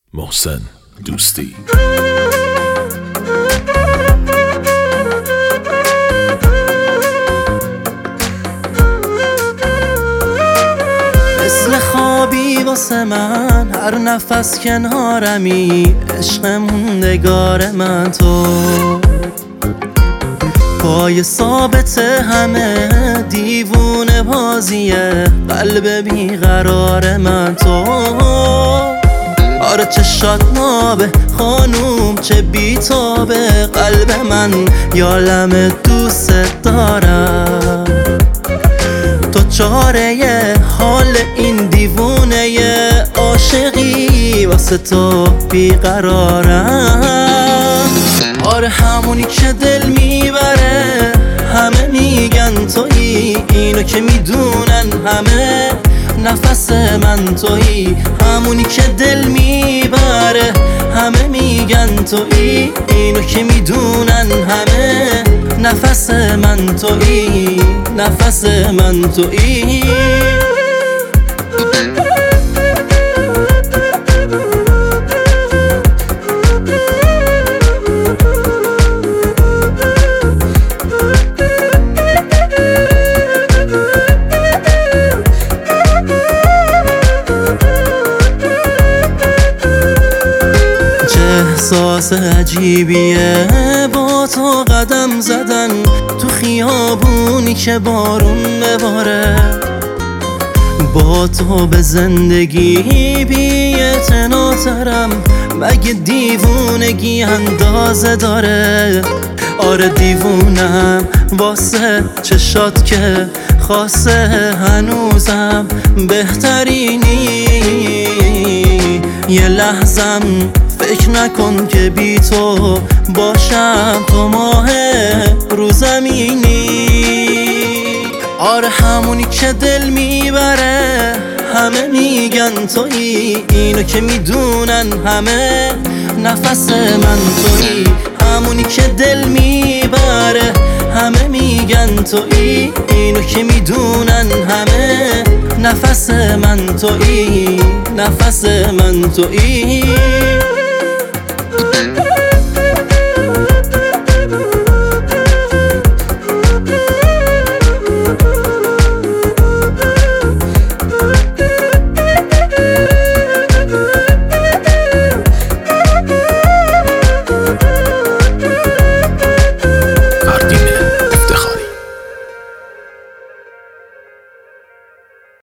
محسن دوستی. مثل خوابی واسه من هر نفس کنارمی، عشق موندگار من تو، پای ثابت همه دیوونه بازیه قلب بیقرار من تو. آره چشات نابه خانوم چه بیتابه، قلب من یالم دوست دارم، تو چاره حال این دیوونه عاشقی واسه تو بیقرارم. آره همونی که دل میبره، همه میگن تویی، اینو که میدونن همه نفس من تویی. همونی که دل میبره، همه میگن تویی، اینو که میدونن همه نفس من تویی، نفس من تویی. احساس عجیبیه با تو قدم زدن تو خیابونی که بارون بباره، با تو به زندگی بی‌اعتناترم، مگه دیوونگی اندازه داره؟ آره دیوونم واسه چشات که خاصه هنوزم بهترینی. یه لحظم فکر نکن که بی تو باشم تو ماه رو زمینی. آره همونی که دل میبره، همه میگن تویی، اینو که میدونن همه نفس من تویی. همونی که دل میبره، همه میگن تویی، اینو که میدونن همه نفس من تویی، نفس من تویی.